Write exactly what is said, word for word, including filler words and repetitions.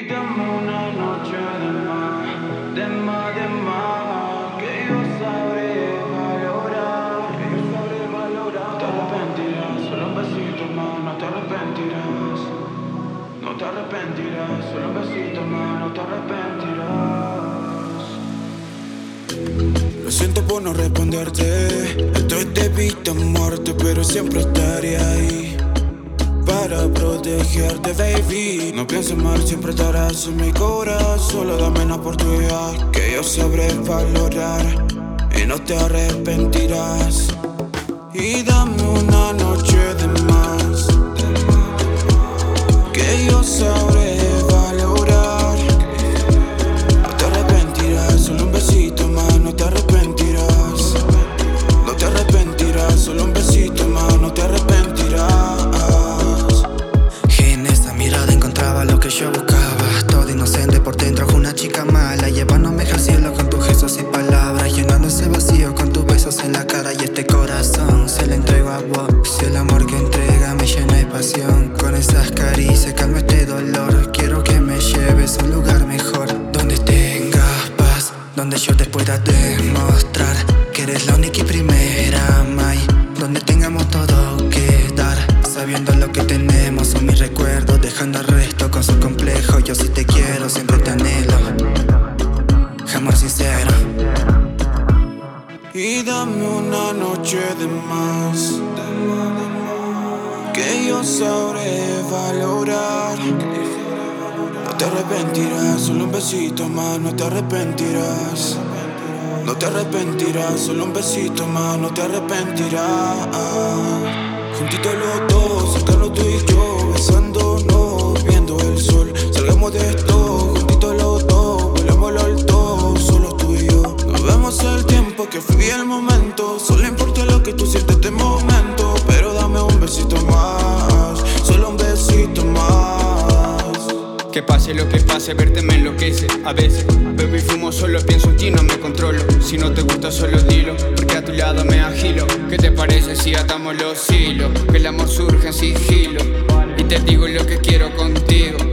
dame una noche de más, de más, de más, que yo sabré valorar, que yo sabré valorar. No te arrepentirás, solo un besito más, no te arrepentirás. No te arrepentirás, solo un besito más, no te arrepentirás. Lo siento por no responderte, estoy de vida a muerte, pero siempre estaré ahí para protegerte, baby. No pienses mal, siempre estarás en mi corazón. Solo dame una oportunidad que yo sabré valorar y no te arrepentirás. Y dame una noche de más, que yo sabré valorar. No te arrepentirás, solo un besito más, no te arrepentirás. No te arrepentirás, solo un besito más, no te arrepentirás. En esa mirada encontraba lo que yo buscaba. Todo inocente por dentro, una chica mala, llevándome al cielo con tus gestos y palabras, llenando ese vacío con tus besos en la cara. Y este corazón se lo entrego a vos. Si el amor que entrega me llena de pasión, con esas caricias calma este dolor. Quiero que me lleves a un lugar mejor, donde tengas paz, donde yo te pueda demostrar que eres la única y primera, May. Donde tengamos todo que dar, sabiendo lo que tenemos son mis recuerdos, dejando al resto con su complejo. Yo sí te quiero, siempre te anhelo, amor sincero. Y dame una noche de más, que yo sabré valorar. No te arrepentirás, solo un besito más, no te arrepentirás. No te arrepentirás, solo un besito más, no te arrepentirás. Juntitos los dos, cercanos tú y yo, besándonos, viendo el sol. Salgamos de esto, juntitos los dos, volvemos al alto, solo tú y yo. Nos vemos el tiempo que fui el momento, solo importa lo que tú sientes este momento. Pero dame un besito más, solo un besito más. Que pase lo que pase, verte me enloquece a veces. Bebo y fumo, solo pienso en ti, no me controlo. Si no te gusta solo dilo, porque a tu lado me agilo. ¿Qué te parece si atamos los hilos? Que el amor surge en sigilo y te digo lo que quiero contigo.